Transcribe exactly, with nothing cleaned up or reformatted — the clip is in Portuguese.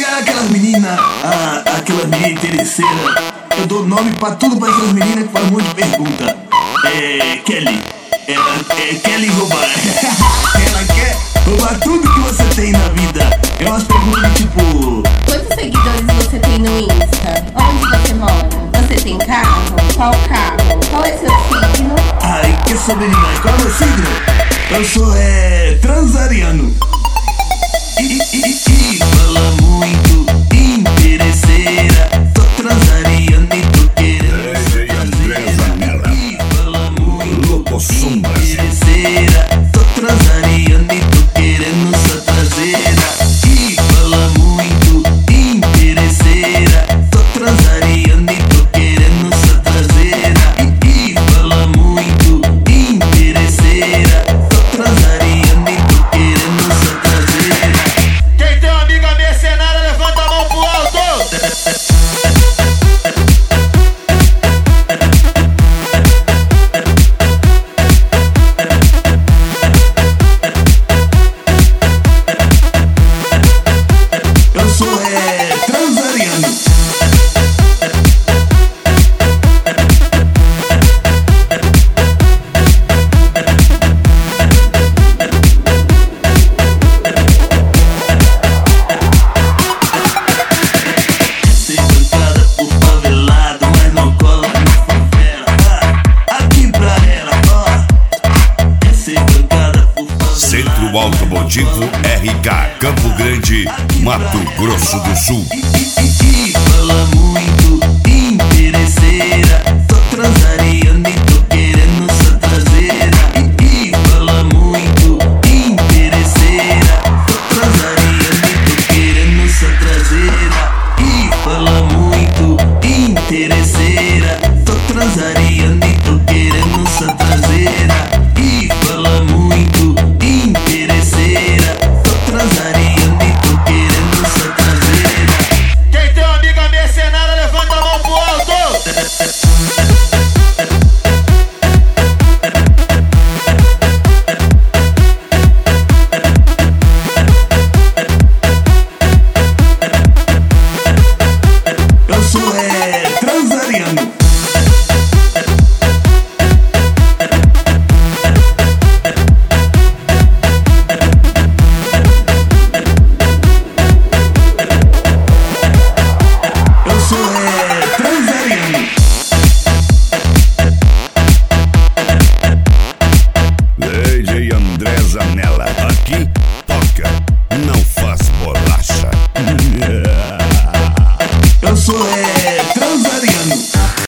ligado aquelas meninas, a, aquelas meninas interesseiras? Eu dou nome pra tudo pra aquelas meninas que fazem um monte de pergunta. É. Kelly. Ela é Kelly roubar. Ela quer roubar tudo que você tem na vida. É umas perguntas tipo: quantos seguidores você tem no Insta? Onde você mora? Você tem carro? Qual carro? Qual é seu signo? Ai, quer saber demais? Qual é o meu signo? Eu sou é. transariano. E, e, e, e fala muito, interesseira. Tô transariano e tô querendo D J Andresa Nela. E fala muito, Louco Sombras. interesseira. Tô transariano e tô querendo sua traseira. E fala muito, interesseira. Tô transariano e tô querendo sua traseira. E, e fala muito, interesseira. Tô transariano e tô querendo sua traseira. Quem tem uma amiga mercenária, levanta a mão pro alto! Eu sou é. transariano. Ser bancada por favelado, mas não cola na favela. Ah, aqui pra ela, ó. É ser bancada por favelado. Centro Automotivo R K, Campo Grande, Mato Grosso do Sul. E, e, e fala muito, interesseira. Tô transariano e tô querendo sua traseira. E, e fala muito, interesseira. Tô transariano e tô querendo sua traseira. E fala muito, interesseira. Tô transariano e tô querendo sua traseira. E fala muito, interesseira. Tô transariano e tô querendo sua traseira. Quem tem uma amiga mercenária, levanta a mão pro alto! Eu sou é. transariano. Eu sou é. transariano. D J Andresa Nela. Aqui toca, não faz bolacha. Eu sou é.